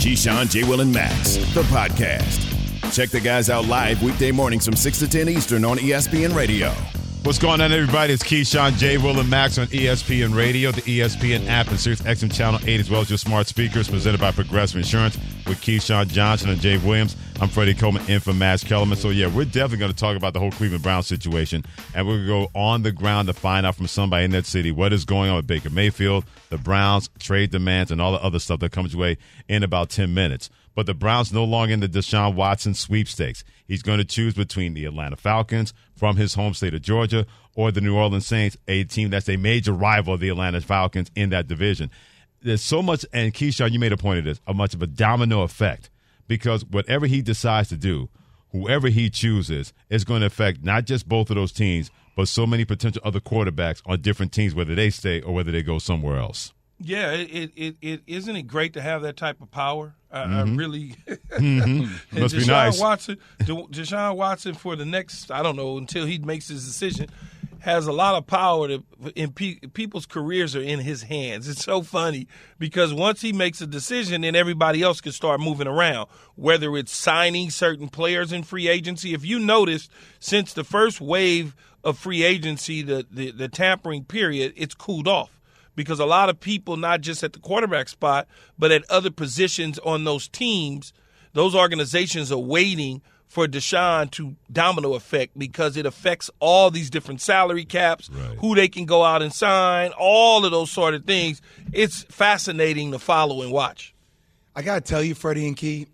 Keyshawn, J. Will, and Max, the podcast. Check the guys out live weekday mornings from 6 to 10 Eastern on ESPN Radio. What's going on, everybody? It's Keyshawn, J. Will, and Max on ESPN Radio, the ESPN app, and Sirius XM Channel 8, as well as your smart speakers, presented by Progressive Insurance with Keyshawn Johnson and Jay Williams. I'm Freddie Coleman in for Max Kellerman. So, yeah, we're definitely going to talk about the whole Cleveland Browns situation, and we're going to go on the ground to find out from somebody in that city what is going on with Baker Mayfield, the Browns, trade demands, and all the other stuff that comes your way in about 10 minutes. But the Browns no longer in the Deshaun Watson sweepstakes. He's going to choose between the Atlanta Falcons from his home state of Georgia or the New Orleans Saints, a team that's a major rival of the Atlanta Falcons in that division. There's so much, and Keyshawn, you made a point of this, much of a domino effect, because whatever he decides to do, whoever he chooses, is going to affect not just both of those teams, but so many potential other quarterbacks on different teams, whether they stay or whether they go somewhere else. Yeah, it isn't it great to have that type of power? I really Must be nice. Deshaun Watson for the next, I don't know, until he makes his decision, has a lot of power. People's careers are in his hands. It's so funny because once he makes a decision, then everybody else can start moving around, whether it's signing certain players in free agency. If you noticed, since the first wave of free agency, the tampering period, it's cooled off. Because a lot of people, not just at the quarterback spot, but at other positions on those teams, those organizations are waiting for Deshaun to domino effect because it affects all these different salary caps, right, who they can go out and sign, all of those sort of things. It's fascinating to follow and watch. I got to tell you, Freddie and Key,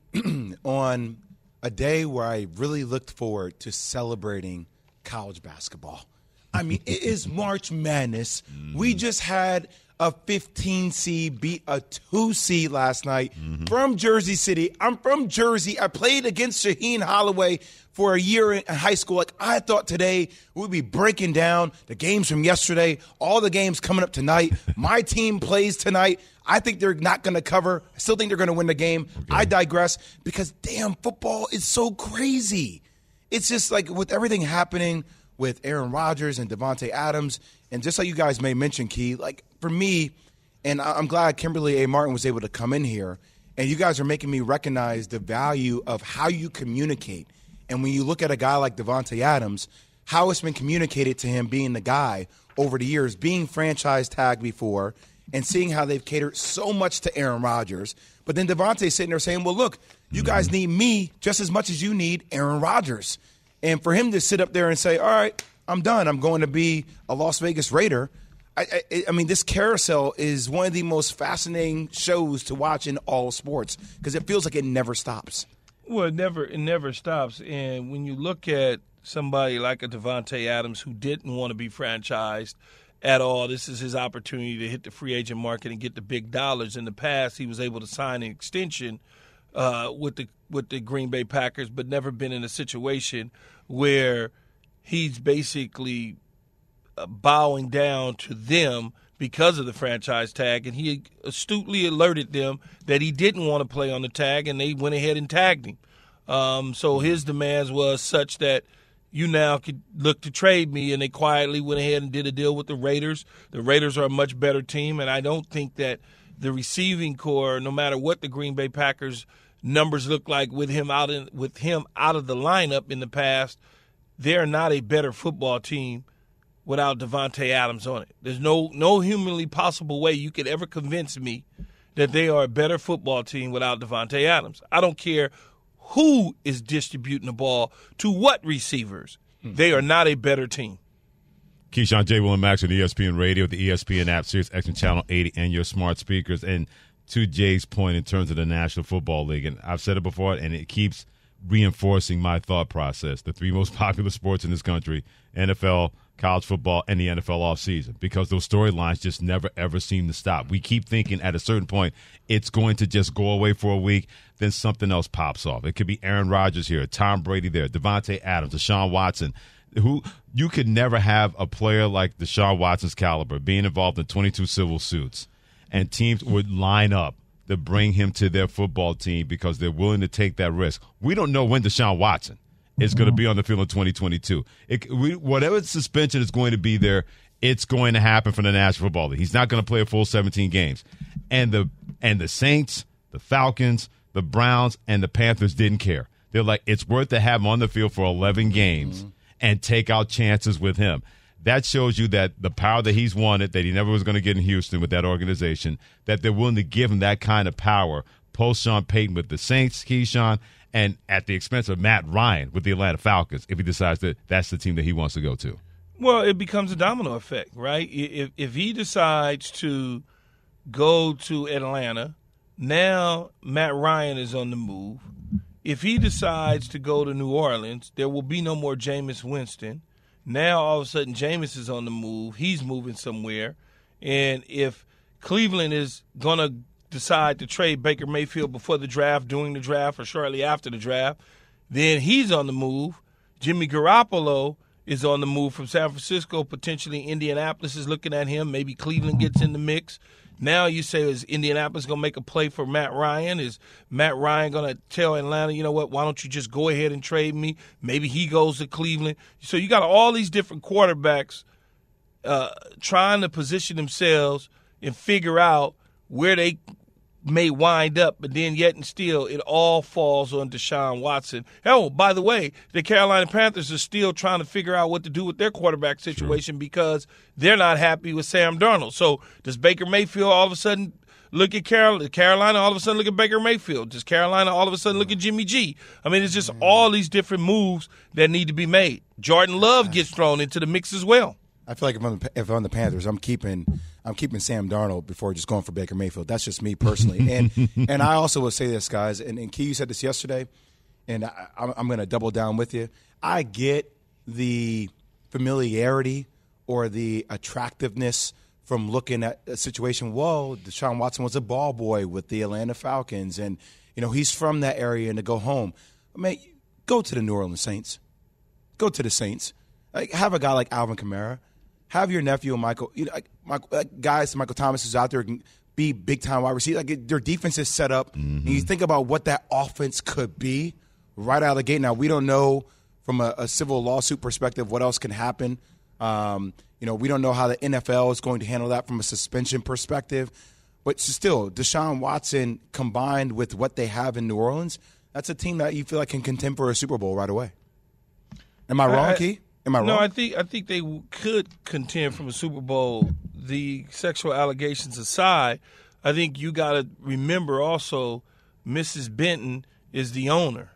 on a day where I really looked forward to celebrating college basketball. I mean, it is March Madness. We just had a 15 seed beat a 2 seed last night from Jersey City. I'm from Jersey. I played against Shaheen Holloway for a year in high school. Like, I thought today we'd be breaking down the games from yesterday, all the games coming up tonight. My team plays tonight. I think they're not going to cover. I still think they're going to win the game. Okay. I digress because, damn, football is so crazy. It's just like with everything happening with Aaron Rodgers and Davante Adams, and just like you guys may mention, Key, like for me, and I'm glad Kimberly A. Martin was able to come in here, and you guys are making me recognize the value of how you communicate. And when you look at a guy like Davante Adams, how it's been communicated to him being the guy over the years, being franchise tagged before, and seeing how they've catered so much to Aaron Rodgers. But then Davante's sitting there saying, well, look, you guys need me just as much as you need Aaron Rodgers. And for him to sit up there and say, all right, I'm done. I'm going to be a Las Vegas Raider. I mean, this carousel is one of the most fascinating shows to watch in all sports because it feels like it never stops. Well, it never stops. And when you look at somebody like a Davante Adams who didn't want to be franchised at all, this is his opportunity to hit the free agent market and get the big dollars. In the past, he was able to sign an extension with the Green Bay Packers, but never been in a situation where he's basically bowing down to them because of the franchise tag, and he astutely alerted them that he didn't want to play on the tag, and they went ahead and tagged him. So his demands was such that you now could look to trade me, and they quietly went ahead and did a deal with the Raiders. The Raiders are a much better team, and I don't think that the receiving core, no matter what the Green Bay Packers numbers look like with him out of the lineup in the past, they're not a better football team without Davante Adams on it. There's no humanly possible way you could ever convince me that they are a better football team without Davante Adams. I don't care who is distributing the ball to what receivers. They are not a better team. Keyshawn, J. Will, and Max on ESPN Radio, the ESPN app, Sirius XM Channel 80, and your smart speakers. And to Jay's point in terms of the National Football League, and I've said it before, and it keeps reinforcing my thought process, the three most popular sports in this country, NFL, college football, and the NFL offseason, because those storylines just never, ever seem to stop. We keep thinking at a certain point it's going to just go away for a week, then something else pops off. It could be Aaron Rodgers here, Tom Brady there, Davante Adams, Deshaun Watson. Who you could never have a player like Deshaun Watson's caliber being involved in 22 civil suits, and teams would line up to bring him to their football team because they're willing to take that risk. We don't know when Deshaun Watson is going to be on the field in 2022. Whatever suspension is going to be there, it's going to happen for the National Football League. He's not going to play a full 17 games. And the Saints, the Falcons, the Browns and the Panthers didn't care. They're like, it's worth to have him on the field for 11 games and take out chances with him. That shows you that the power that he's wanted, that he never was going to get in Houston with that organization, that they're willing to give him that kind of power post Sean Payton with the Saints, Keyshawn, and at the expense of Matt Ryan with the Atlanta Falcons if he decides that that's the team that he wants to go to. Well, it becomes a domino effect, right? If he decides to go to Atlanta, now Matt Ryan is on the move. If he decides to go to New Orleans, there will be no more Jameis Winston. Now, all of a sudden, Jameis is on the move. He's moving somewhere. And if Cleveland is going to decide to trade Baker Mayfield before the draft, during the draft, or shortly after the draft, then he's on the move. Jimmy Garoppolo is on the move from San Francisco. Potentially Indianapolis is looking at him. Maybe Cleveland gets in the mix. Now you say, is Indianapolis going to make a play for Matt Ryan? Is Matt Ryan going to tell Atlanta, you know what, why don't you just go ahead and trade me? Maybe he goes to Cleveland. So you got all these different quarterbacks trying to position themselves and figure out where they may wind up, but then yet and still it all falls on Deshaun Watson. Hell, by the way, the Carolina Panthers are still trying to figure out what to do with their quarterback situation because they're not happy with Sam Darnold. So does Baker Mayfield all of a sudden look at Carolina all of a sudden look at Baker Mayfield? Does Carolina all of a sudden look at Jimmy G? I mean, it's just all these different moves that need to be made. Jordan Love gets thrown into the mix as well. I feel like if I'm the Panthers, I'm keeping Sam Darnold before just going for Baker Mayfield. That's just me personally. And I also will say this, guys, and Key, you said this yesterday, and I'm going to double down with you. I get the familiarity or the attractiveness from looking at a situation. Whoa, Deshaun Watson was a ball boy with the Atlanta Falcons, and he's from that area, and to go home. I mean, go to the New Orleans Saints. Go to the Saints. Have a guy like Alvin Kamara. Have your nephew Michael, Michael Thomas is out there can be big time wide receiver. Their defense is set up, and you think about what that offense could be right out of the gate. Now we don't know from a civil lawsuit perspective what else can happen. We don't know how the NFL is going to handle that from a suspension perspective. But still, Deshaun Watson combined with what they have in New Orleans, that's a team that you feel like can contend for a Super Bowl right away. Am I wrong, Key? Am I wrong? No, I think they could contend from a Super Bowl. The sexual allegations aside, I think you got to remember also Mrs. Benton is the owner.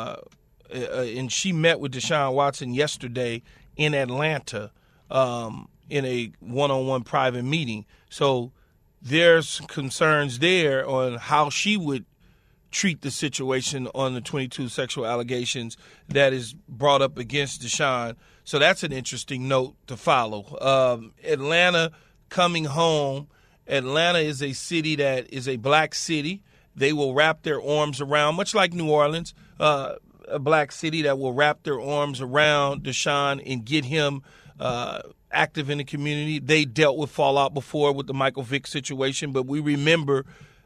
And she met with Deshaun Watson yesterday in Atlanta in a one-on-one private meeting. So there's concerns there on how she would treat the situation on the 22 sexual allegations that is brought up against Deshaun. So that's an interesting note to follow. Atlanta coming home. Atlanta is a city that is a black city. They will wrap their arms around, much like New Orleans, a black city that will wrap their arms around Deshaun and get him active in the community. They dealt with fallout before with the Michael Vick situation, but we remember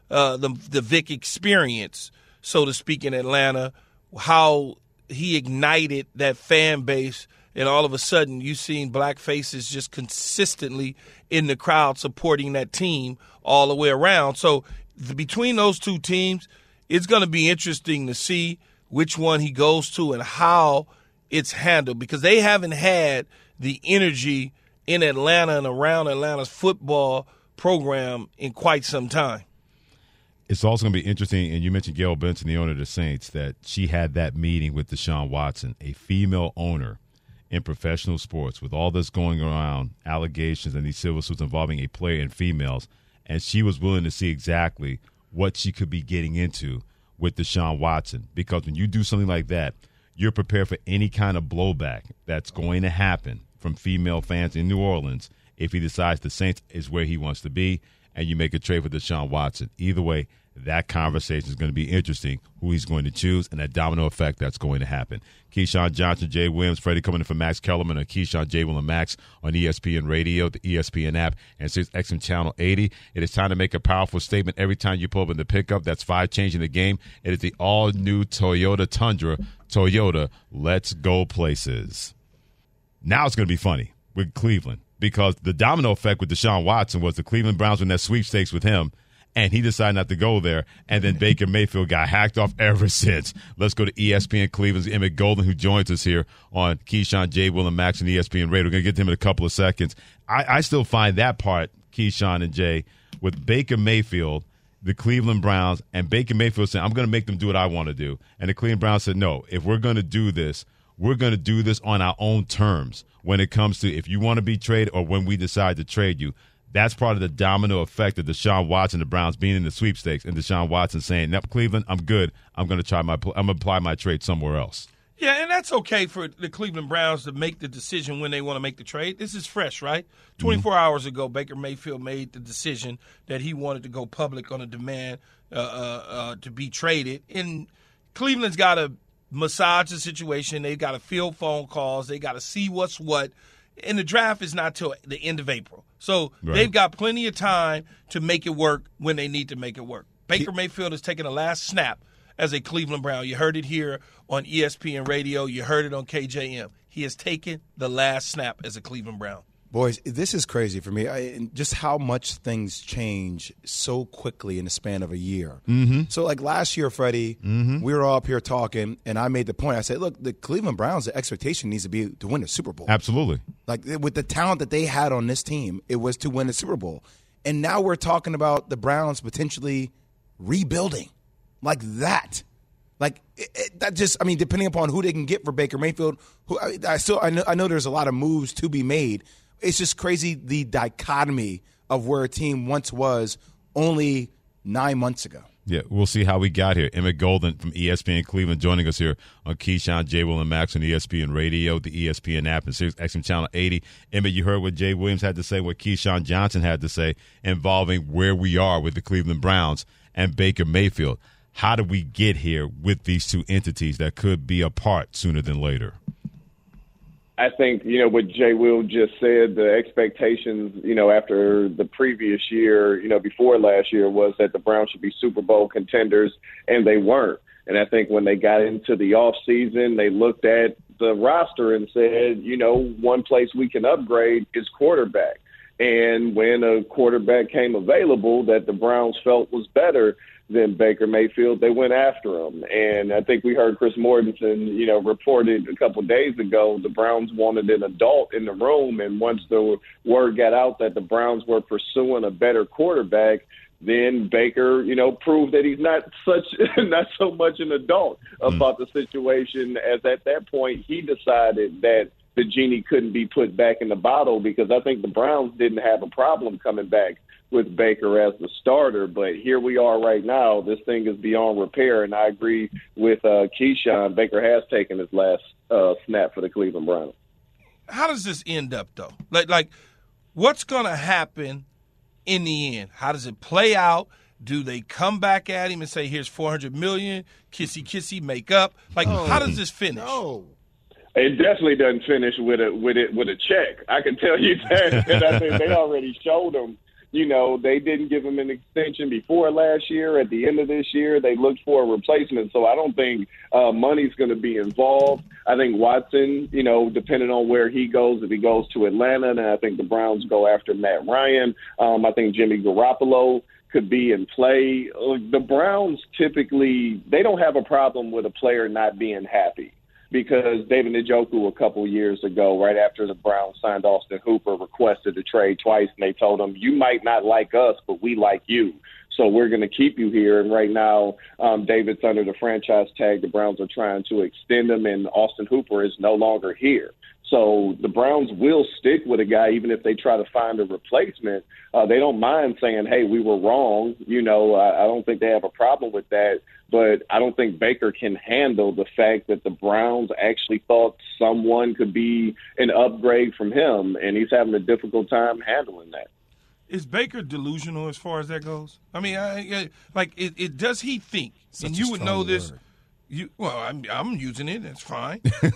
the Vick experience, so to speak, in Atlanta, how he ignited that fan base, and all of a sudden you've seen black faces just consistently in the crowd supporting that team all the way around. So between those two teams, it's going to be interesting to see which one he goes to and how it's handled, because they haven't had the energy in Atlanta and around Atlanta's football program in quite some time. It's also going to be interesting, and you mentioned Gail Benson, the owner of the Saints, that she had that meeting with Deshaun Watson, a female owner in professional sports, with all this going around, allegations and these civil suits involving a player and females, and she was willing to see exactly what she could be getting into with Deshaun Watson. Because when you do something like that, you're prepared for any kind of blowback that's going to happen from female fans in New Orleans if he decides the Saints is where he wants to be and you make a trade for Deshaun Watson. Either way, that conversation is going to be interesting, who he's going to choose, and that domino effect that's going to happen. Keyshawn Johnson, Jay Williams, Freddie coming in for Max Kellerman on Keyshawn, J. Will, and Max on ESPN Radio, the ESPN app, and XM Channel 80. It is time to make a powerful statement every time you pull up in the pickup. That's 5 changing the game. It is the all-new Toyota Tundra. Toyota, let's go places. Now it's going to be funny with Cleveland, because the domino effect with Deshaun Watson was the Cleveland Browns win that sweepstakes with him, and he decided not to go there. And then Baker Mayfield got hacked off ever since. Let's go to ESPN Cleveland's Emmett Golden, who joins us here on Keyshawn, J. Will, and Max on ESPN Radio. We're going to get to him in a couple of seconds. I still find that part, Keyshawn and Jay, with Baker Mayfield, the Cleveland Browns, and Baker Mayfield saying, I'm going to make them do what I want to do. And the Cleveland Browns said, no, if we're going to do this, we're going to do this on our own terms when it comes to if you want to be traded or when we decide to trade you. That's part of the domino effect of Deshaun Watson, the Browns being in the sweepstakes, and Deshaun Watson saying, "No, Cleveland, I'm good. I'm going to apply my trade somewhere else." Yeah, and that's okay for the Cleveland Browns to make the decision when they want to make the trade. This is fresh, right? 24 hours ago, Baker Mayfield made the decision that he wanted to go public on a demand to be traded. And Cleveland's got to massage the situation. They've got to field phone calls. They got to see what's what. And the draft is not till the end of April. So They've got plenty of time to make it work when they need to make it work. Baker Mayfield has taken the last snap as a Cleveland Brown. You heard it here on ESPN Radio. You heard it on KJM. He has taken the last snap as a Cleveland Brown. Boys, this is crazy for me. Just how much things change so quickly in the span of a year. Mm-hmm. So, like last year, Freddie, we were all up here talking, and I made the point. I said, look, the Cleveland Browns, the expectation needs to be to win the Super Bowl. Absolutely. Like, with the talent that they had on this team, it was to win the Super Bowl. And now we're talking about the Browns potentially rebuilding. Like that. Like that just, I mean, depending upon who they can get for Baker Mayfield, I know there's a lot of moves to be made. It's just crazy the dichotomy of where a team once was only 9 months ago. Yeah, we'll see how we got here. Emmett Golden from ESPN Cleveland joining us here on Keyshawn, J. Will, and Max on ESPN Radio, the ESPN app, and Sirius XM Channel 80. Emmett, you heard what Jay Williams had to say, what Keyshawn Johnson had to say, involving where we are with the Cleveland Browns and Baker Mayfield. How do we get here with these two entities that could be apart sooner than later? I think, what Jay Will just said, the expectations, after the previous year, before last year, was that the Browns should be Super Bowl contenders, and they weren't. And I think when they got into the offseason, they looked at the roster and said, one place we can upgrade is quarterback. And when a quarterback came available that the Browns felt was better than Baker Mayfield, they went after him. And I think we heard Chris Mortensen, reported a couple of days ago the Browns wanted an adult in the room. And once the word got out that the Browns were pursuing a better quarterback, then Baker, proved that he's not so much an adult about the situation, as at that point he decided that the genie couldn't be put back in the bottle, because I think the Browns didn't have a problem coming back with Baker as the starter. But here we are right now. This thing is beyond repair, and I agree with Keyshawn. Baker has taken his last snap for the Cleveland Browns. How does this end up, though? Like what's going to happen in the end? How does it play out? Do they come back at him and say, here's $400 million, kissy, make up? Like, how does this finish? No. It definitely doesn't finish with a check. I can tell you that. And I think they already showed him. They didn't give him an extension before last year. At the end of this year, they looked for a replacement. So I don't think money's going to be involved. I think Watson, depending on where he goes, if he goes to Atlanta, then I think the Browns go after Matt Ryan. I think Jimmy Garoppolo could be in play. The Browns typically, they don't have a problem with a player not being happy. Because David Njoku a couple years ago, right after the Browns signed Austin Hooper, requested a trade twice, and they told him, you might not like us, but we like you. So we're going to keep you here. And right now, David's under the franchise tag. The Browns are trying to extend him, and Austin Hooper is no longer here. So the Browns will stick with a guy even if they try to find a replacement. They don't mind saying, hey, we were wrong. I don't think they have a problem with that. But I don't think Baker can handle the fact that the Browns actually thought someone could be an upgrade from him, and he's having a difficult time handling that. Is Baker delusional as far as that goes? I mean, does he think? And you would know this. I'm using it. That's fine.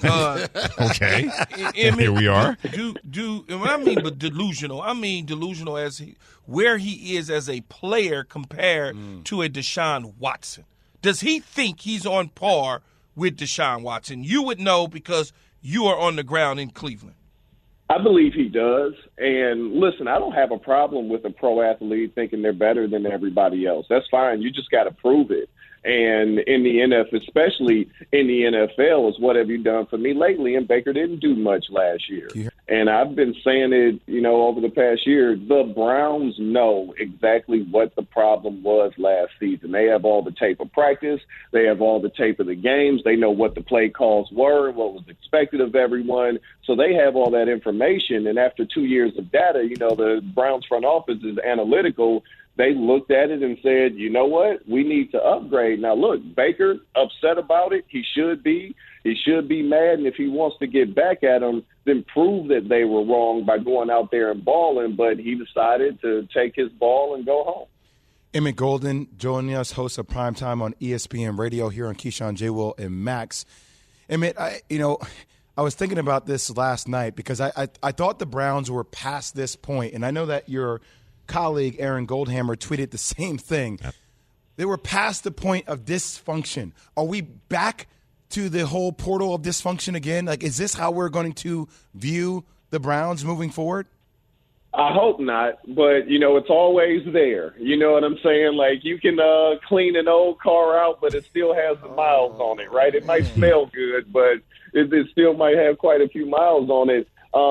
Okay. Here we are. When I mean delusional, I mean delusional as where he is as a player compared to a Deshaun Watson. Does he think he's on par with Deshaun Watson? You would know because you are on the ground in Cleveland. I believe he does. And listen, I don't have a problem with a pro athlete thinking they're better than everybody else. That's fine. You just got to prove it. And in the NFL, especially in the NFL, is what have you done for me lately? And Baker didn't do much last year. And I've been saying it, over the past year. The Browns know exactly what the problem was last season. They have all the tape of practice. They have all the tape of the games. They know what the play calls were, what was expected of everyone. So they have all that information. And after 2 years of data, the Browns front office is analytical. They looked at it and said, you know what, we need to upgrade. Now, look, Baker upset about it. He should be. He should be mad. And if he wants to get back at them, then prove that they were wrong by going out there and balling. But he decided to take his ball and go home. Emmett Golden joining us, host of Primetime on ESPN Radio here on Keyshawn, J. Will, and Max. Emmett, I was thinking about this last night because I thought the Browns were past this point. And I know that your colleague Aaron Goldhammer tweeted the same thing. Yep. They were past the point of dysfunction. Are we back to the whole portal of dysfunction again? Like, is this how we're going to view the Browns moving forward? I hope not, but, it's always there. You know what I'm saying? Like, you can clean an old car out, but it still has the miles on it, right? It might smell good, but it still might have quite a few miles on it.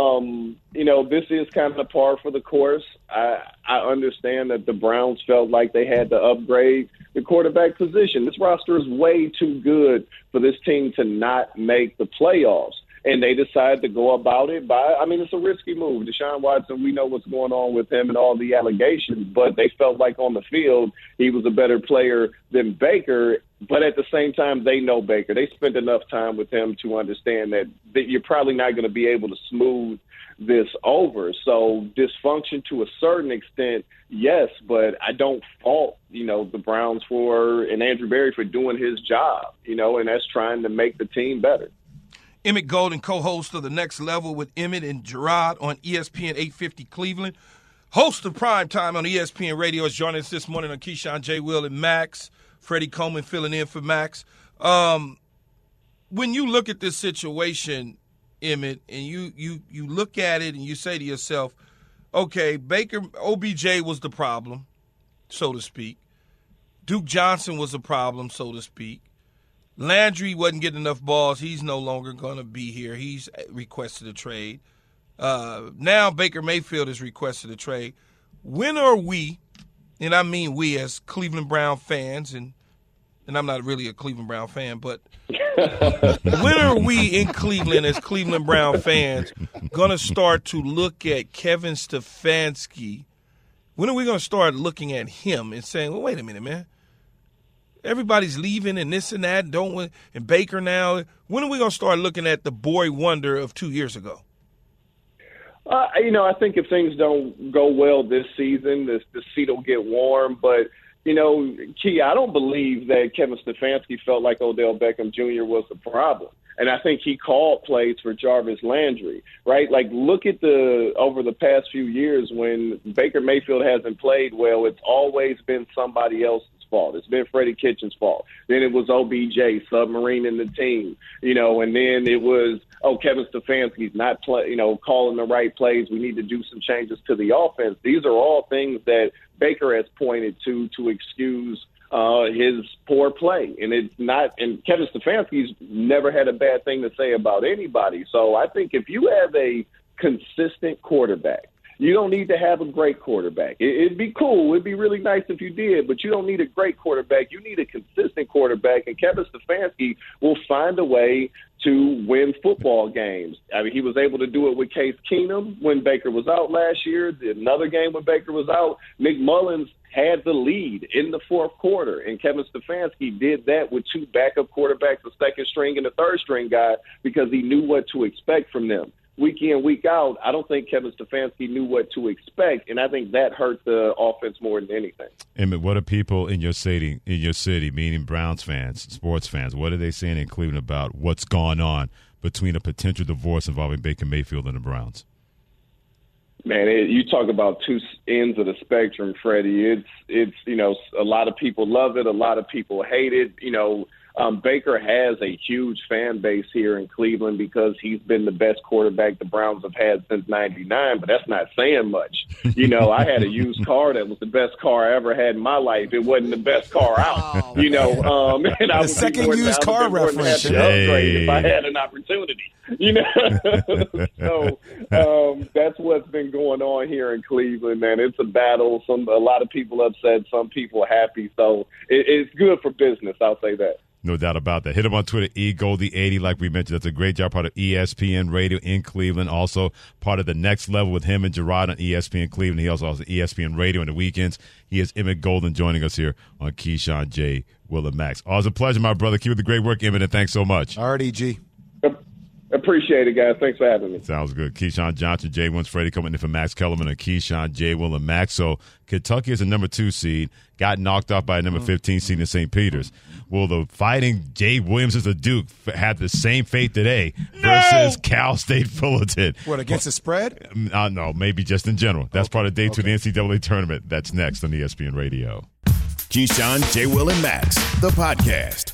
This is kind of par for the course. I understand that the Browns felt like they had to upgrade the quarterback position. This roster is way too good for this team to not make the playoffs. And they decided to go about it it's a risky move. Deshaun Watson, we know what's going on with him and all the allegations, but they felt like on the field he was a better player than Baker. But at the same time, they know Baker. They spent enough time with him to understand that you're probably not going to be able to smooth this over. So dysfunction to a certain extent, yes, but I don't fault, the Browns and Andrew Berry for doing his job, and that's trying to make the team better. Emmett Golden, co-host of The Next Level with Emmett and Gerard on ESPN 850 Cleveland. Host of Primetime on ESPN Radio is joining us this morning on Keyshawn, J. Will, and Max. Freddie Coleman filling in for Max. When you look at this situation, Emmett, and you look at it and you say to yourself, okay, OBJ was the problem, so to speak. Duke Johnson was the problem, so to speak. Landry wasn't getting enough balls. He's no longer going to be here. He's requested a trade. Now Baker Mayfield has requested a trade. When are we, and I mean we as Cleveland Brown fans, and I'm not really a Cleveland Brown fan, but when are we in Cleveland as Cleveland Brown fans going to start to look at Kevin Stefanski? When are we going to start looking at him and saying, well, wait a minute, man. Everybody's leaving and this and that, and Baker now. When are we going to start looking at the boy wonder of 2 years ago? I think if things don't go well this season, the seat will get warm. But, Key, I don't believe that Kevin Stefanski felt like Odell Beckham Jr. was the problem. And I think he called plays for Jarvis Landry, right? Like, look at over the past few years when Baker Mayfield hasn't played well, it's always been somebody else's fault. It's been Freddie Kitchens' fault. Then it was OBJ submarining the team, and then it was, Kevin Stefanski's not calling the right plays. We need to do some changes to the offense. These are all things that Baker has pointed to excuse his poor play. And it's not, and Kevin Stefanski's never had a bad thing to say about anybody. So I think if you have a consistent quarterback, you don't need to have a great quarterback. It'd be cool. It'd be really nice if you did, but you don't need a great quarterback. You need a consistent quarterback, and Kevin Stefanski will find a way to win football games. I mean, he was able to do it with Case Keenum when Baker was out last year. Another game when Baker was out, Nick Mullins had the lead in the fourth quarter, and Kevin Stefanski did that with two backup quarterbacks, a second string and a third string guy, because he knew what to expect from them. Week in, week out, I don't think Kevin Stefanski knew what to expect, and I think that hurt the offense more than anything. Emmett, what are people in your city, meaning Browns fans, sports fans, what are they saying in Cleveland about what's gone on between a potential divorce involving Baker Mayfield and the Browns? Man, you talk about two ends of the spectrum, Freddie. It's a lot of people love it, a lot of people hate it. Baker has a huge fan base here in Cleveland because he's been the best quarterback the Browns have had since '99, but that's not saying much. You know, I had a used car that was the best car I ever had in my life. It wasn't the best car out, you know. And I was second used car reference. To upgrade if I had an opportunity, you know. So that's what's been going on here in Cleveland, man. It's a battle. A lot of people upset, some people happy. So it's good for business. I'll say that. No doubt about that. Hit him on Twitter, eGoldie80, like we mentioned. That's a great job, part of ESPN Radio in Cleveland. Also part of the Next Level with him and Gerard on ESPN Cleveland. He also has ESPN Radio on the weekends. He is Emmett Golden joining us here on Keyshawn, J, Will, and Max. Always a pleasure, my brother. Keep up the great work, Emmett, and thanks so much. All right, EG. Appreciate it, guys. Thanks for having me. Sounds good. Keyshawn Johnson, Jay Wins, Freddie coming in for Max Kellerman and Keyshawn, J, Will, and Max. So Kentucky is a number 2 seed, got knocked off by a number 15 seed in St. Peter's. Will the Fighting Jay Williams as a Duke have the same fate today versus Cal State Fullerton? What, against the spread? No, maybe just in general. That's part of day 2 of the NCAA tournament. That's next on ESPN Radio. Keyshawn, J, Will, and Max, the podcast.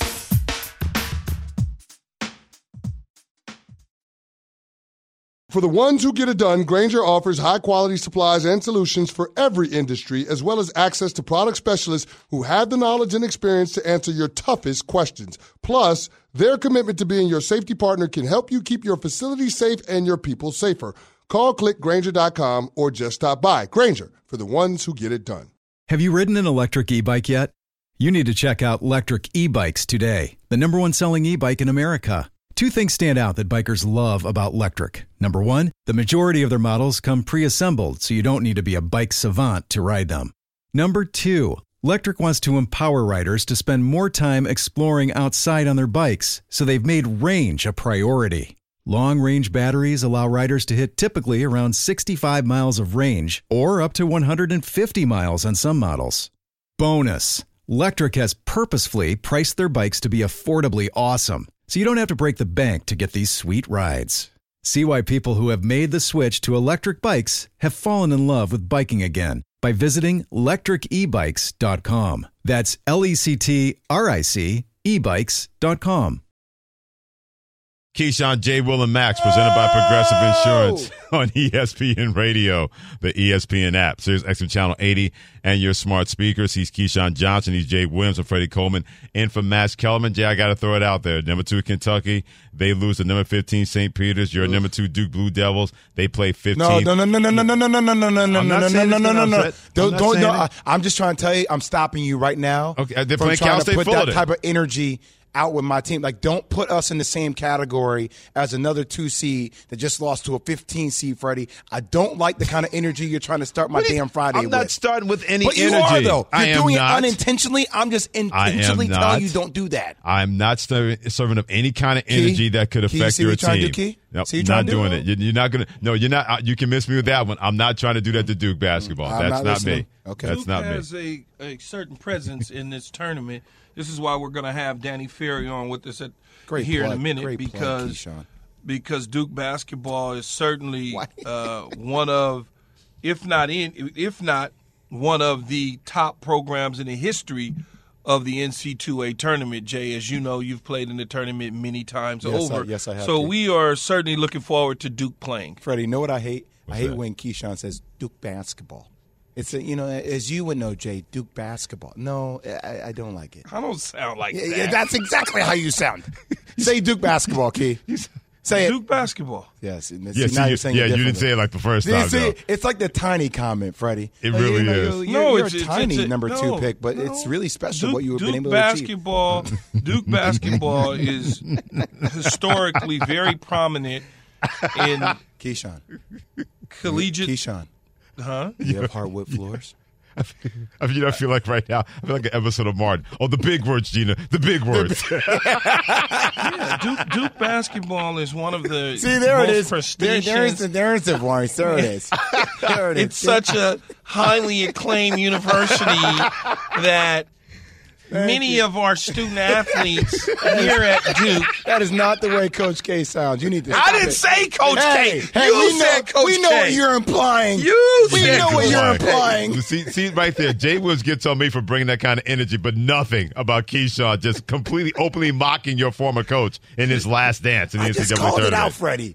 For the ones who get it done, Grainger offers high-quality supplies and solutions for every industry, as well as access to product specialists who have the knowledge and experience to answer your toughest questions. Plus, their commitment to being your safety partner can help you keep your facility safe and your people safer. Call, click Grainger.com, or just stop by. Grainger, for the ones who get it done. Have you ridden an electric e-bike yet? You need to check out Electric E-Bikes today, the #1 selling e-bike in America. 2 things stand out that bikers love about Lectric. Number 1, the majority of their models come pre-assembled, so you don't need to be a bike savant to ride them. Number 2, Lectric wants to empower riders to spend more time exploring outside on their bikes, so they've made range a priority. Long-range batteries allow riders to hit typically around 65 miles of range, or up to 150 miles on some models. Bonus, Lectric has purposefully priced their bikes to be affordably awesome, so you don't have to break the bank to get these sweet rides. See why people who have made the switch to electric bikes have fallen in love with biking again by visiting lectricebikes.com. That's LECTRIC ebikes.com. Keyshawn, J, Will, and Max, presented by Progressive Insurance on ESPN Radio, the ESPN app, Sirius XM Channel 80, and your smart speakers. He's Keyshawn Johnson. He's Jay Williams and Freddie Coleman. In for Max Kellerman. Jay, I got to throw it out there. Number 2 Kentucky. They lose to number 15 St. Peter's. You're number 2 Duke Blue Devils. They play 15. No. I'm just trying to tell you, I'm stopping you right now. Okay, they're playing Cal State Fullerton. That type of energy out with my team. Like, don't put us in the same category as another 2 seed that just lost to a 15 seed, Freddie. I don't like the kind of energy you're trying to start my damn Friday with. I'm not starting with any but energy. You are, though. You're doing not. it unintentionally. I'm just intentionally telling you don't do that. I'm not serving up any kind of energy that could affect your team. Key? Nope, not doing it. You're not going to. No, you're not. You can miss me with that one. I'm not trying to do that to Duke basketball. That's not me. Okay. That's Duke not has me. a certain presence in this tournament. This is why we're going to have Danny Ferry on with us here in a minute because Duke basketball is certainly one of, if not one of the top programs in the history of the NC2A tournament. Jay, as you know, you've played in the tournament many times over. Yes, I have. So we are certainly looking forward to Duke playing. Freddie, you know what I hate? I hate when Keyshawn says Duke basketball. It's as you would know, Jay, Duke basketball. No, I don't like it. I don't sound like that. Yeah, that's exactly how you sound. Say Duke basketball, Key. Say Duke basketball. Yes. Now you're saying you didn't say it like the first time. It's like the tiny comment, Freddie. It really is. You're a tiny number 2 pick, but it's really special what you have been able to achieve. Duke basketball is historically very prominent in Keyshawn. Collegiate. Keyshawn. Huh? You have hardwood floors? I feel like right now, I feel like an episode of Martin. Oh, the big words, Gina. The big words. Yeah, Duke basketball is one of the most prestigious. There's the voice. There it is. It's such a highly acclaimed university that many of our student athletes here at Duke. That is not the way Coach K sounds. You need to stop I didn't say Coach K. You said Coach K. We know what you're implying. We know what you're implying. See right there, Jay Wills gets on me for bringing that kind of energy, but nothing about Keyshawn just completely openly mocking your former coach in his last dance in the I NCAA just called tournament. it out, Freddie.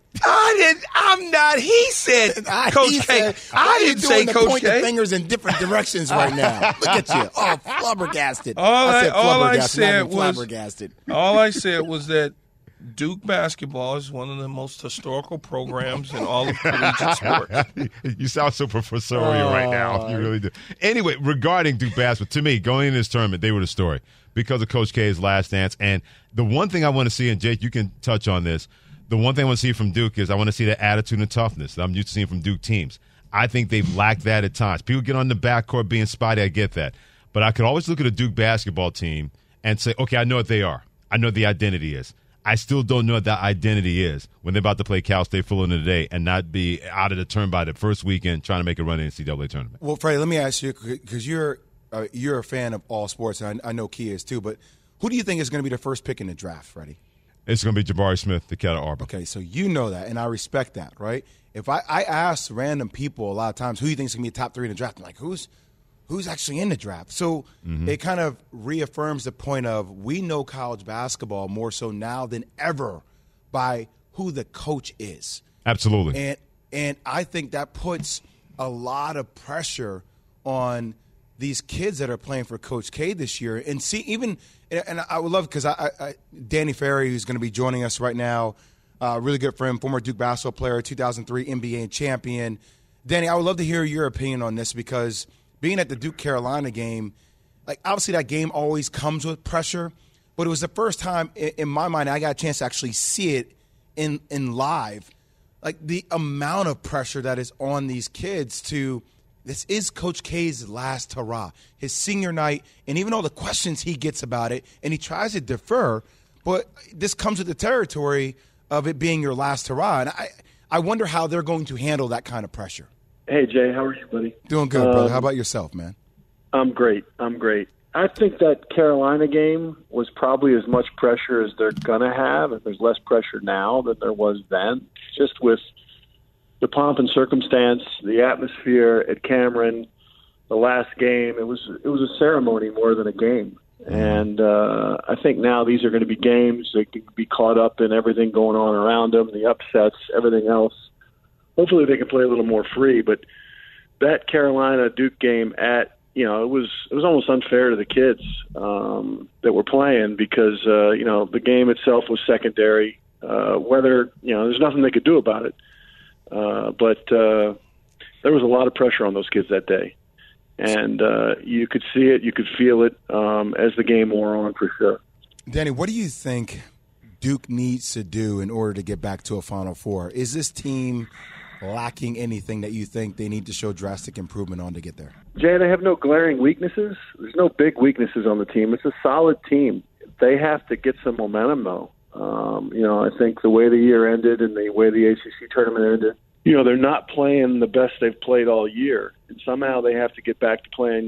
I'm not. He said Coach K. I didn't say Coach point K. the fingers in different directions right now. Look at you. Oh, flabbergasted. All I said flabbergasted. All I said was that Duke basketball is one of the most historical programs in all of collegiate sports. You sound so professorial right now. You really do. Anyway, regarding Duke basketball, to me, going into this tournament, they were the story because of Coach K's last dance. And the one thing I want to see, and Jake, you can touch on this, the one thing I want to see from Duke is I want to see that attitude and toughness that I'm used to seeing from Duke teams. I think they've lacked that at times. People get on the backcourt being spotty, I get that. But I could always look at a Duke basketball team and say, okay, I know what they are. I know what the identity is. I still don't know what that identity is when they're about to play Cal State Fullerton today and not be out of the turn by the first weekend trying to make a run in the NCAA tournament. Well, Freddie, let me ask you, because you're a fan of all sports, and I know Key is too, but who do you think is going to be the first pick in the draft, Freddie? It's going to be Jabari Smith, the cat of Auburn. Okay, so you know that, and I respect that, right? If I ask random people a lot of times who you think is going to be top 3 in the draft, I'm like, who's actually in the draft? So it kind of reaffirms the point of we know college basketball more so now than ever by who the coach is. Absolutely. And I think that puts a lot of pressure on these kids that are playing for Coach K this year. And see, even and I would love, because Danny Ferry, who's going to be joining us right now, really good friend, former Duke basketball player, 2003 NBA champion. Danny, I would love to hear your opinion on this, because being at the Duke-Carolina game, like obviously that game always comes with pressure, but it was the first time in my mind I got a chance to actually see it in live. Like the amount of pressure that is on these kids this is Coach K's last hurrah, his senior night, and even all the questions he gets about it, and he tries to defer, but this comes with the territory of it being your last hurrah. And I wonder how they're going to handle that kind of pressure. Hey, Jay, how are you, buddy? Doing good, brother. How about yourself, man? I'm great. I think that Carolina game was probably as much pressure as they're going to have, and there's less pressure now than there was then, just with the pomp and circumstance, the atmosphere at Cameron, the last game. It was a ceremony more than a game. And I think now these are going to be games. They can be caught up in everything going on around them, the upsets, everything else. Hopefully they can play a little more free. But that Carolina-Duke game it was almost unfair to the kids that were playing, because, the game itself was secondary. Whether, there's nothing they could do about it. But there was a lot of pressure on those kids that day. And you could see it, you could feel it as the game wore on, for sure. Danny, what do you think Duke needs to do in order to get back to a Final Four? Is this team lacking anything that you think they need to show drastic improvement on to get there? Jay, they have no glaring weaknesses. There's no big weaknesses on the team. It's a solid team. They have to get some momentum, though. I think the way the year ended and the way the ACC tournament ended, they're not playing the best they've played all year. And somehow they have to get back to playing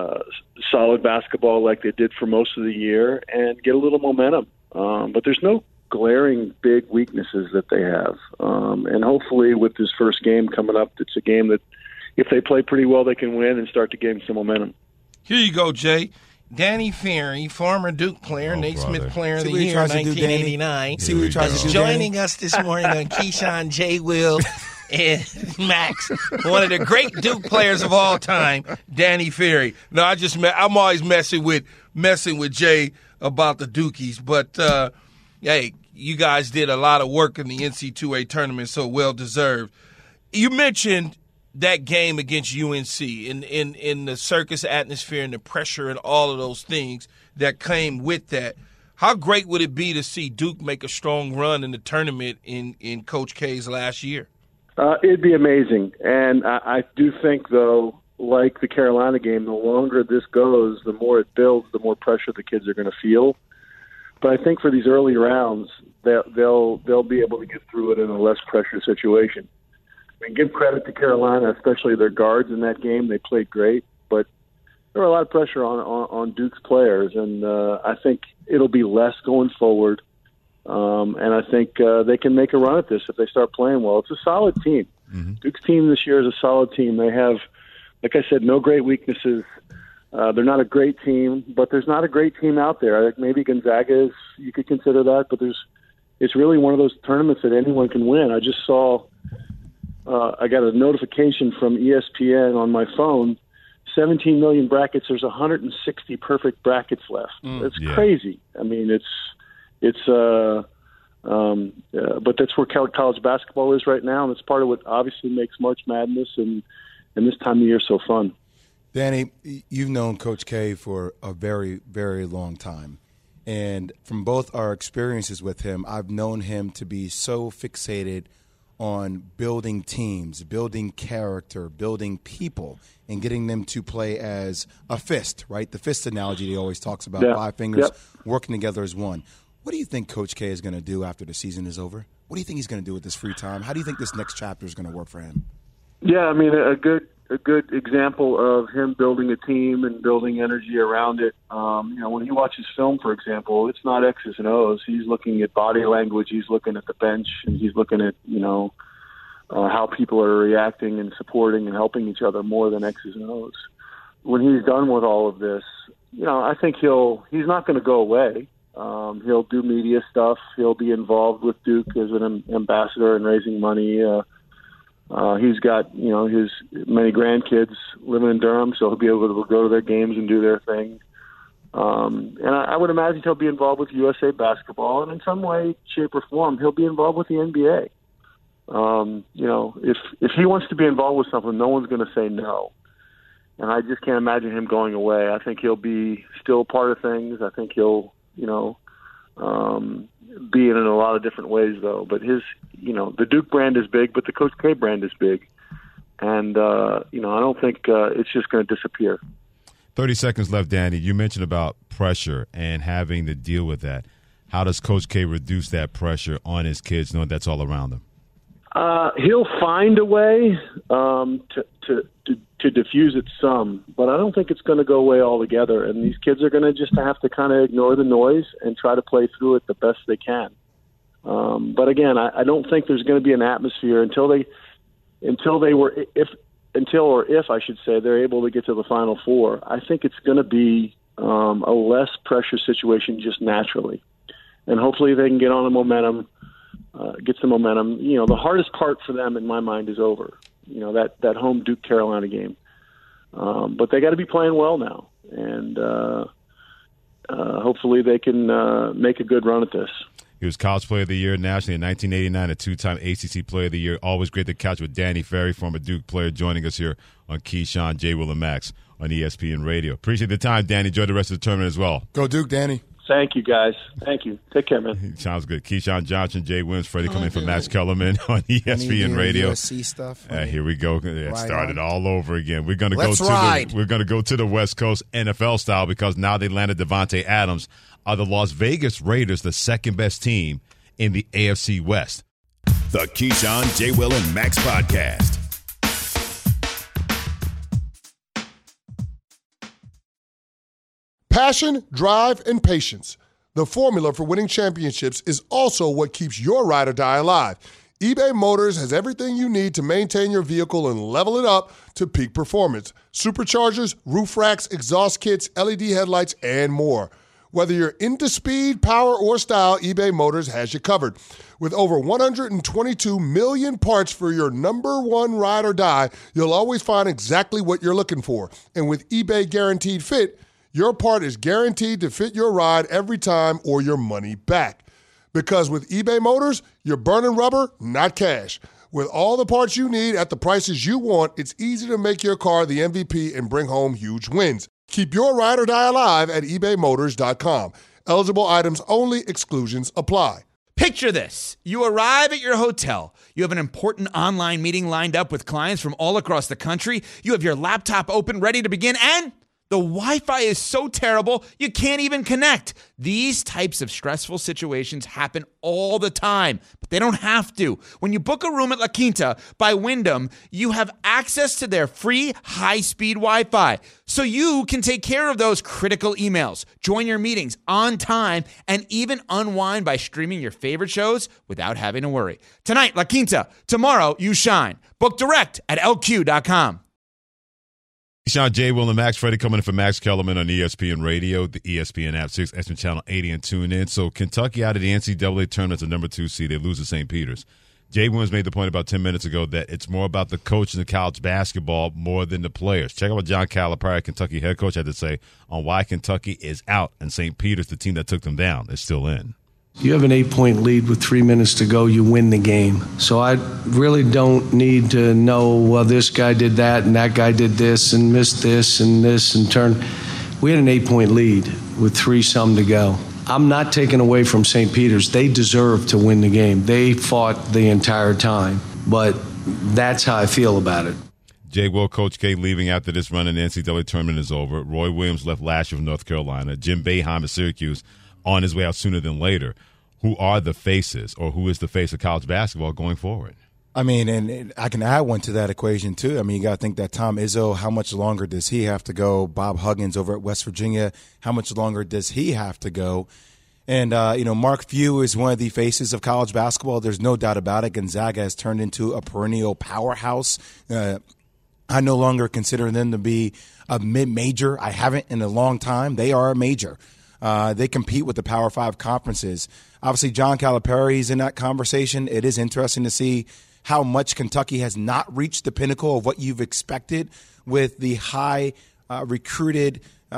solid basketball like they did for most of the year and get a little momentum. But there's no glaring big weaknesses that they have. And hopefully with this first game coming up, it's a game that if they play pretty well, they can win and start to gain some momentum. Here you go, Jay. Danny Ferry, former Duke player, Naismith Player of the Year, 1989, is joining us this morning on Keyshawn, J. Will, and Max. One of the great Duke players of all time, Danny Ferry. No, I'm always messing with Jay about the Dukies, but hey, you guys did a lot of work in the NC2A tournament, so well deserved. You mentioned that game against UNC in the circus atmosphere and the pressure and all of those things that came with that. How great would it be to see Duke make a strong run in the tournament in Coach K's last year? It'd be amazing. And I do think, though, like the Carolina game, the longer this goes, the more it builds, the more pressure the kids are going to feel. But I think for these early rounds, they'll be able to get through it in a less pressure situation. I mean, give credit to Carolina, especially their guards in that game. They played great. But there were a lot of pressure on Duke's players, and I think it'll be less going forward. And I think they can make a run at this if they start playing well. It's a solid team. Mm-hmm. Duke's team this year is a solid team. They have, like I said, no great weaknesses. They're not a great team, but there's not a great team out there. Maybe Gonzaga is, you could consider that, but it's really one of those tournaments that anyone can win. I just saw, I got a notification from ESPN on my phone, 17 million brackets. There's 160 perfect brackets left. It's crazy. I mean, but that's where college basketball is right now, and it's part of what obviously makes March Madness and this time of year so fun. Danny, you've known Coach K for a very, very long time. And from both our experiences with him, I've known him to be so fixated on building teams, building character, building people, and getting them to play as a fist, right? The fist analogy he always talks about, 5 fingers working together as one. What do you think Coach K is going to do after the season is over? What do you think he's going to do with this free time? How do you think this next chapter is going to work for him? Yeah, I mean, a good example of him building a team and building energy around it. When he watches film, for example, it's not X's and O's. He's looking at body language. He's looking at the bench, and he's looking at how people are reacting and supporting and helping each other more than X's and O's. When he's done with all of this, I think he's not going to go away. He'll do media stuff. He'll be involved with Duke as an ambassador and raising money. He's got, his many grandkids living in Durham, so he'll be able to go to their games and do their thing. And I would imagine he'll be involved with USA basketball, and in some way, shape, or form, he'll be involved with the NBA. If he wants to be involved with something, no one's going to say no. And I just can't imagine him going away. I think he'll be still part of things. I think he'll, be in a lot of different ways, though. But the Duke brand is big, but the Coach K brand is big. And, I don't think it's just going to disappear. 30 seconds left, Danny. You mentioned about pressure and having to deal with that. How does Coach K reduce that pressure on his kids, knowing that's all around them? He'll find a way to diffuse it some, but I don't think it's going to go away altogether. And these kids are going to just have to kind of ignore the noise and try to play through it the best they can. But again, I don't think there's going to be an atmosphere until if I should say they're able to get to the Final Four. I think it's going to be a less pressure situation just naturally, and hopefully they can get on the momentum. Get some momentum. The hardest part for them, in my mind, is over. That home Duke Carolina game. But they got to be playing well now, and hopefully they can make a good run at this. He was College Player of the Year nationally in 1989, a 2-time ACC Player of the Year. Always great to catch with Danny Ferry, former Duke player, joining us here on Keyshawn, J. Will, and Max on ESPN Radio. Appreciate the time, Danny. Enjoy the rest of the tournament as well. Go Duke, Danny. Thank you, guys. Thank you. Take care, man. Sounds good. Keyshawn Johnson, Jay Williams, Freddie coming in for Max Kellerman on ESPN Radio. USC stuff. Here we go. It started all over again. We're going to We're going to go to the West Coast NFL style because now they landed Devontae Adams. Are the Las Vegas Raiders the second best team in the AFC West? The Keyshawn, J. Will, and Max podcast. Passion, drive, and patience. The formula for winning championships is also what keeps your ride or die alive. eBay Motors has everything you need to maintain your vehicle and level it up to peak performance. Superchargers, roof racks, exhaust kits, LED headlights, and more. Whether you're into speed, power, or style, eBay Motors has you covered. With over 122 million parts for your number one ride or die, you'll always find exactly what you're looking for. And with eBay Guaranteed Fit, your part is guaranteed to fit your ride every time or your money back. Because with eBay Motors, you're burning rubber, not cash. With all the parts you need at the prices you want, it's easy to make your car the MVP and bring home huge wins. Keep your ride or die alive at ebaymotors.com. Eligible items only. Exclusions apply. Picture this. You arrive at your hotel. You have an important online meeting lined up with clients from all across the country. You have your laptop open, ready to begin, and The Wi-Fi is so terrible, you can't even connect. These types of stressful situations happen all the time, but they don't have to. When you book a room at La Quinta by Wyndham, you have access to their free high-speed Wi-Fi, so you can take care of those critical emails, join your meetings on time, and even unwind by streaming your favorite shows without having to worry. Tonight, La Quinta. Tomorrow, you shine. Book direct at lq.com. Keyshawn, J. Will, and Max Freddie coming in for Max Kellerman on ESPN Radio, the ESPN app, 6 XM Channel 80, and tune in. So Kentucky out of the NCAA tournament as a number 2 seed. They lose to St. Peter's. Jay Williams made the point about 10 minutes ago that it's more about the coach in college basketball more than the players. Check out what John Calipari, Kentucky head coach, had to say on why Kentucky is out and St. Peter's, the team that took them down, is still in. You have an 8-point lead with 3 minutes to go, you win the game. So I really don't need to know, well, this guy did that and that guy did this and missed this and turned. We had an 8-point lead with 3-some to go. I'm not taking away from St. Peter's. They deserve to win the game. They fought the entire time, but that's how I feel about it. Jay Will, Coach K leaving after this run in the NCAA tournament is over. Roy Williams left last year from North Carolina. Jim Boeheim of Syracuse on his way out sooner than later. Who are the faces, or who is the face of college basketball going forward? I mean, and I can add one to that equation, too. I mean, you got to think that Tom Izzo, how much longer does he have to go? Bob Huggins over at West Virginia, how much longer does he have to go? And, Mark Few is one of the faces of college basketball. There's no doubt about it. Gonzaga has turned into a perennial powerhouse. I no longer consider them to be a mid-major. I haven't in a long time. They are a major. They compete with the Power 5 conferences. Obviously, John Calipari is in that conversation. It is interesting to see how much Kentucky has not reached the pinnacle of what you've expected with the high recruited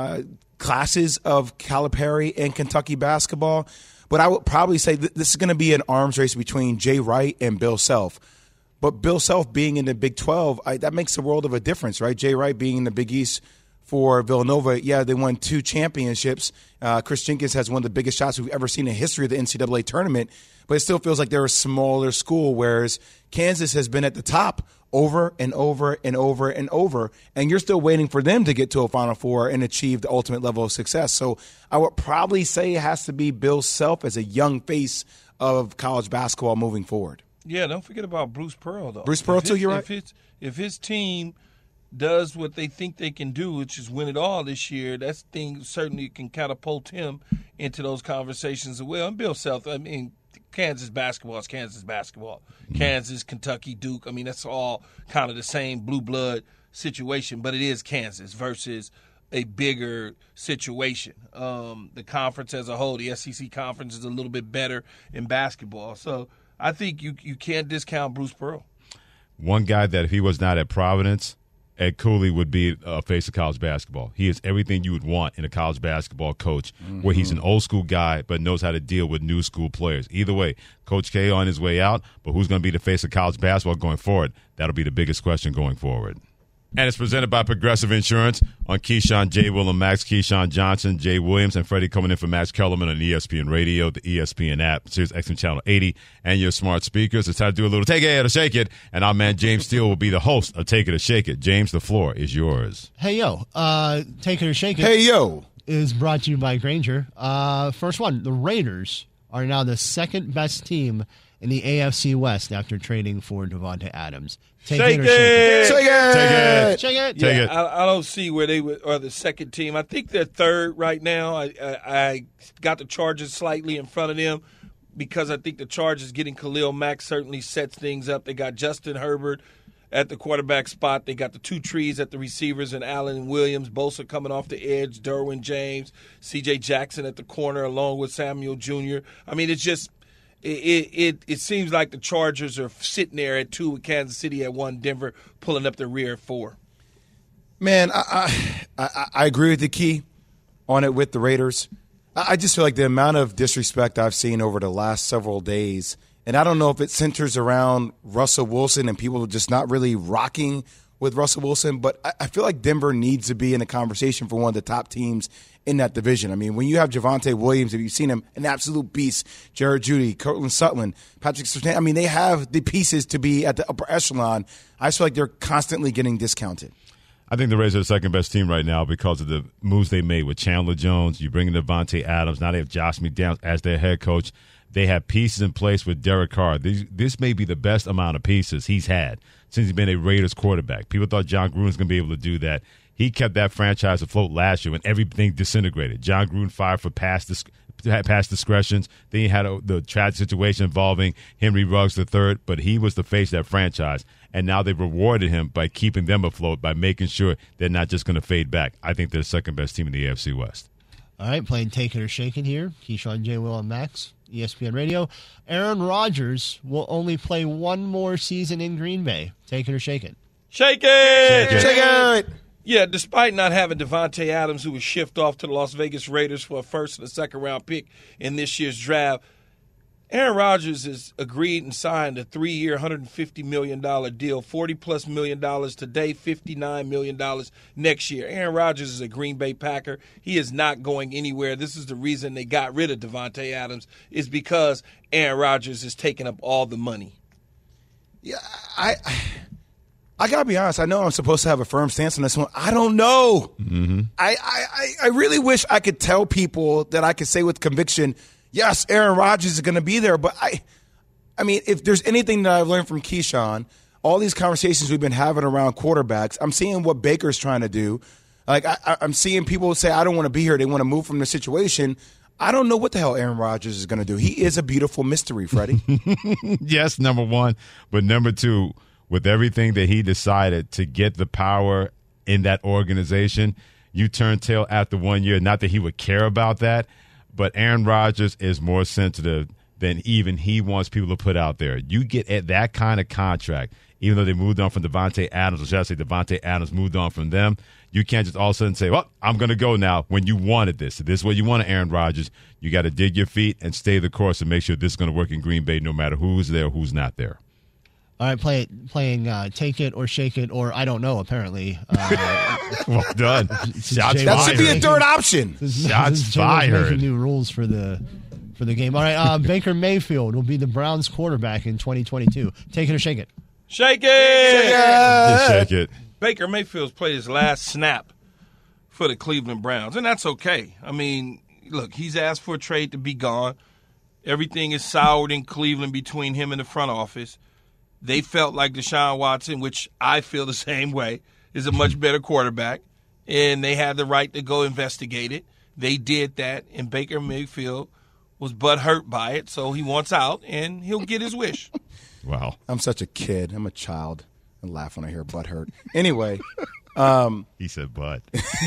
classes of Calipari and Kentucky basketball. But I would probably say this is going to be an arms race between Jay Wright and Bill Self. But Bill Self being in the Big 12, that makes a world of a difference, right? Jay Wright being in the Big East for Villanova, they won 2 championships. Chris Jenkins has one of the biggest shots we've ever seen in the history of the NCAA tournament, but it still feels like they're a smaller school, whereas Kansas has been at the top over and over and over and over, and you're still waiting for them to get to a Final Four and achieve the ultimate level of success. So I would probably say it has to be Bill Self as a young face of college basketball moving forward. Yeah, don't forget about Bruce Pearl, though. Bruce Pearl, too, you're right. If his team does what they think they can do, which is win it all this year, that thing certainly can catapult him into those conversations as well. And Bill Self, I mean, Kansas basketball is Kansas basketball. Kansas, Kentucky, Duke, I mean, that's all kind of the same blue blood situation, but it is Kansas versus a bigger situation. The conference as a whole, the SEC conference, is a little bit better in basketball. So I think you can't discount Bruce Pearl. One guy that if he was not at Providence, Ed Cooley would be a face of college basketball. He is everything you would want in a college basketball coach, where he's an old school guy but knows how to deal with new school players. Either way, Coach K on his way out, but who's going to be the face of college basketball going forward? That'll be the biggest question going forward. And it's presented by Progressive Insurance on Keyshawn, J. Will, and Max. Keyshawn Johnson, Jay Williams, and Freddie coming in for Max Kellerman on ESPN Radio, the ESPN app, Sirius XM Channel 80, and your smart speakers. It's time to do a little Take It or Shake It, and our man James Steele will be the host of Take It or Shake It. James, the floor is yours. Hey, yo. Take It or Shake It. Hey, yo. Is brought to you by Grainger. First one, the Raiders are now the second best team in the AFC West after trading for Devontae Adams. Shake it! Shake it! Shake it! Yeah, I don't see where they are the second team. I think they're third right now. I got the Chargers slightly in front of them because I think the Chargers getting Khalil Mack certainly sets things up. They got Justin Herbert at the quarterback spot. They got the 2 trees at the receivers and Allen and Williams. Both are coming off the edge. Derwin James, C.J. Jackson at the corner along with Samuel Jr. I mean, it's just – It seems like the Chargers are sitting there at 2 with Kansas City at 1, Denver pulling up the rear at 4. Man, I agree with the key on it with the Raiders. I just feel like the amount of disrespect I've seen over the last several days, and I don't know if it centers around Russell Wilson and people just not really rocking with Russell Wilson, but I feel like Denver needs to be in a conversation for one of the top teams in that division. I mean, when you have Javonte Williams, if you've seen him, an absolute beast, Jared Judy, Cortland Sutton, Patrick Surtain, I mean, they have the pieces to be at the upper echelon. I just feel like they're constantly getting discounted. I think the Raiders are the second best team right now because of the moves they made with Chandler Jones. You bring in Devontae Adams. Now they have Josh McDaniels as their head coach. They have pieces in place with Derek Carr. This may be the best amount of pieces he's had since he's been a Raiders quarterback. People thought John Gruden was going to be able to do that. He kept that franchise afloat last year when everything disintegrated. John Gruden fired for past discretions. Then he had the tragic situation involving Henry Ruggs III, but he was the face of that franchise. And now they've rewarded him by keeping them afloat, by making sure they're not just going to fade back. I think they're the second best team in the AFC West. All right, playing Take It or Shake It here. Keyshawn, J. Will, and Max, ESPN Radio. Aaron Rodgers will only play one more season in Green Bay. Take it or shake it. Shake it! Shake it! Yeah, despite not having Devontae Adams, who was shipped off to the Las Vegas Raiders for a first and a second-round pick in this year's draft, Aaron Rodgers has agreed and signed a 3-year, $150 million deal, $40+ million today, $59 million next year. Aaron Rodgers is a Green Bay Packer. He is not going anywhere. This is the reason they got rid of Devontae Adams, is because Aaron Rodgers is taking up all the money. Yeah, I got to be honest. I know I'm supposed to have a firm stance on this one. I don't know. Mm-hmm. I really wish I could tell people that I could say with conviction, yes, Aaron Rodgers is going to be there. But, I mean, if there's anything that I've learned from Keyshawn, all these conversations we've been having around quarterbacks, I'm seeing what Baker's trying to do. Like, I'm seeing people say, I don't want to be here. They want to move from the situation. I don't know what the hell Aaron Rodgers is going to do. He is a beautiful mystery, Freddie. Yes, number one. But number two, with everything that he decided to get the power in that organization, you turn tail after 1 year. Not that he would care about that, but Aaron Rodgers is more sensitive than even he wants people to put out there. You get at that kind of contract, even though they moved on from Devontae Adams, or should I say Devontae Adams moved on from them, you can't just all of a sudden say, well, I'm going to go now when you wanted this. If this is what you wanted, Aaron Rodgers, you got to dig your feet and stay the course and make sure this is going to work in Green Bay no matter who's there or who's not there. All right, playing Take It or Shake It, or I don't know, apparently. Well done. Shots that fired. should be a third option. Shots fired. Making new rules for the game. All right, Baker Mayfield will be the Browns quarterback in 2022. Take it or shake it. Shake it! Just shake it. Baker Mayfield's played his last snap for the Cleveland Browns, and that's okay. I mean, look, he's asked for a trade to be gone. Everything is soured in Cleveland between him and the front office. They felt like Deshaun Watson, which I feel the same way, is a much better quarterback, and they had the right to go investigate it. They did that, and Baker Mayfield was butthurt by it, so he wants out, and he'll get his wish. Wow. I'm such a kid. I'm a child. I laugh when I hear butthurt. Anyway. He said butt.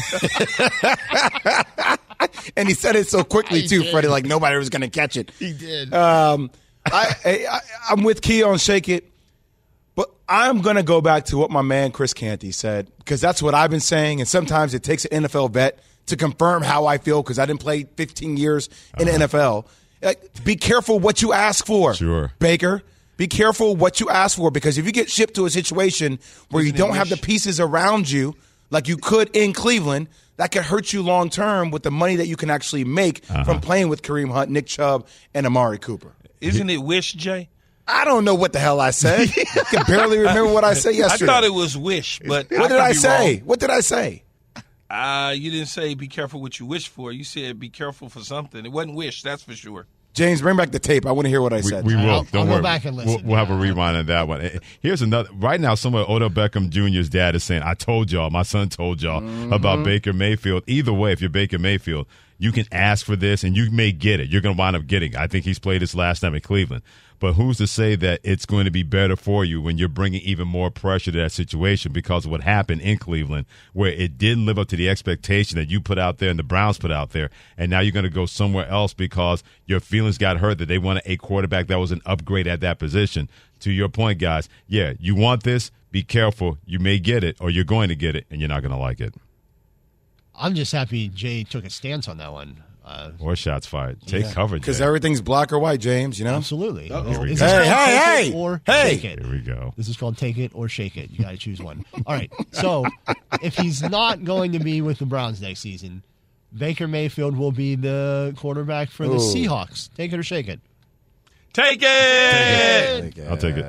And he said it so quickly, too, Freddie, like nobody was going to catch it. He did. I'm with Key on Shake It. But I'm going to go back to what my man Chris Canty said, because that's what I've been saying. And sometimes it takes an NFL vet to confirm how I feel, because I didn't play 15 years in the NFL. Like, be careful what you ask for, Sure. Baker. Be careful what you ask for, because if you get shipped to a situation where you don't have the pieces around you like you could in Cleveland, that could hurt you long term with the money that you can actually make from playing with Kareem Hunt, Nick Chubb, and Amari Cooper. Isn't it wish, Jay? I don't know what the hell I said. I can barely remember what I said yesterday. I thought it was wish, but what did I say? What did I say? You didn't say be careful what you wish for. You said be careful for something. It wasn't wish, that's for sure. James, bring back the tape. I want to hear what I said. We will. Don't worry. Go back and listen. We'll have a rewind on that one. Here's another. Right now, Odell Beckham Jr.'s dad is saying, I told y'all, my son told y'all about Baker Mayfield. Either way, if you're Baker Mayfield, you can ask for this, and you may get it. You're going to wind up getting it. I think he's played his last time in Cleveland. But who's to say that it's going to be better for you when you're bringing even more pressure to that situation because of what happened in Cleveland, where it didn't live up to the expectation that you put out there and the Browns put out there, and now you're going to go somewhere else because your feelings got hurt that they wanted a quarterback that was an upgrade at that position. To your point, guys, yeah, you want this, be careful. You may get it, or you're going to get it, and you're not going to like it. I'm just happy Jay took a stance on that one. Or shots fired. Take cover, Jay. Because everything's black or white, James, you know? Absolutely. Hey. Or shake it. Here we go. This is called Take It or Shake It. You got to choose one. All right. So if he's not going to be with the Browns next season, Baker Mayfield will be the quarterback for the Seahawks. Take it or shake it. Take it! I'll take it.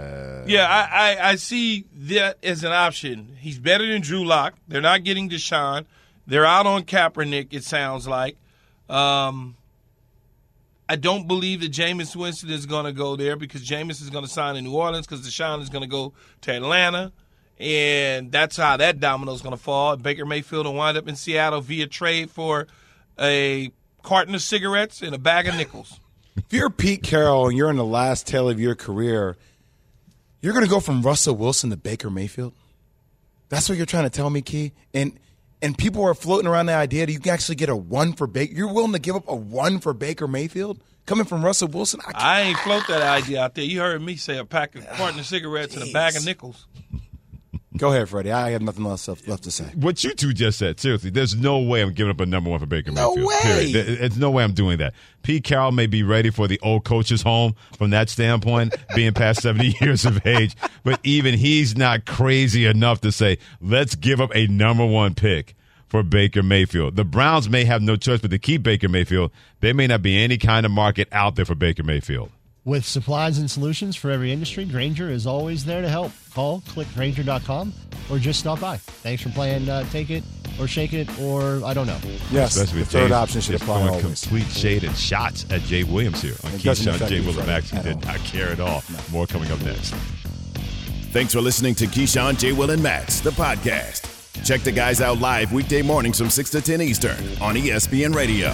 Yeah, I see that as an option. He's better than Drew Lock. They're not getting Deshaun. They're out on Kaepernick, it sounds like. I don't believe that Jameis Winston is going to go there because Jameis is going to sign in New Orleans because Deshaun is going to go to Atlanta. And that's how that domino is going to fall. Baker Mayfield will wind up in Seattle via trade for a carton of cigarettes and a bag of nickels. If you're Pete Carroll and you're in the last tail of your career, you're going to go from Russell Wilson to Baker Mayfield? That's what you're trying to tell me, Key? And people are floating around the idea that you can actually get a 1 for Baker. You're willing to give up a 1 for Baker Mayfield? Coming from Russell Wilson? I ain't float that idea out there. You heard me say a pack of carton of cigarettes and a bag of nickels. Go ahead, Freddie. I have nothing else left to say. What you two just said, seriously, there's no way I'm giving up a number 1 for Baker Mayfield. No way. There's no way I'm doing that. Pete Carroll may be ready for the old coach's home from that standpoint, being past 70 years of age, but even he's not crazy enough to say, let's give up a number 1 pick for Baker Mayfield. The Browns may have no choice but to keep Baker Mayfield. There may not be any kind of market out there for Baker Mayfield. With supplies and solutions for every industry, Grainger is always there to help. Call, click Grainger.com, or just stop by. Thanks for playing Take It or Shake It, or I don't know. Yes, especially the third option should apply always. Complete shade and shots at Jay Williams here on Keyshawn, J. Will, and Max. He did not care at all. No. More coming up next. Thanks for listening to Keyshawn, J. Will, and Max, the podcast. Check the guys out live weekday mornings from 6 to 10 Eastern on ESPN Radio.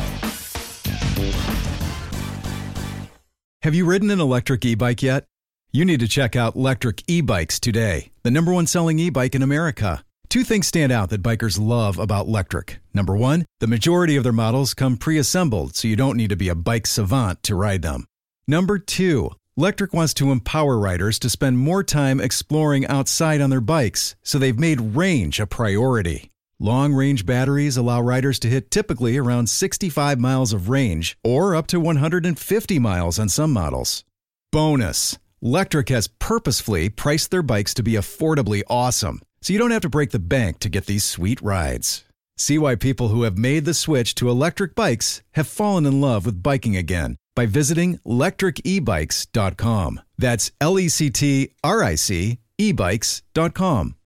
Have you ridden an electric e-bike yet? You need to check out Lectric E-Bikes today, the #1 selling e-bike in America. 2 things stand out that bikers love about Lectric. Number 1, the majority of their models come pre-assembled, so you don't need to be a bike savant to ride them. Number 2, Lectric wants to empower riders to spend more time exploring outside on their bikes, so they've made range a priority. Long-range batteries allow riders to hit typically around 65 miles of range or up to 150 miles on some models. Bonus, Lectric has purposefully priced their bikes to be affordably awesome, so you don't have to break the bank to get these sweet rides. See why people who have made the switch to electric bikes have fallen in love with biking again by visiting lectricebikes.com. That's LECTRIC ebikes.com.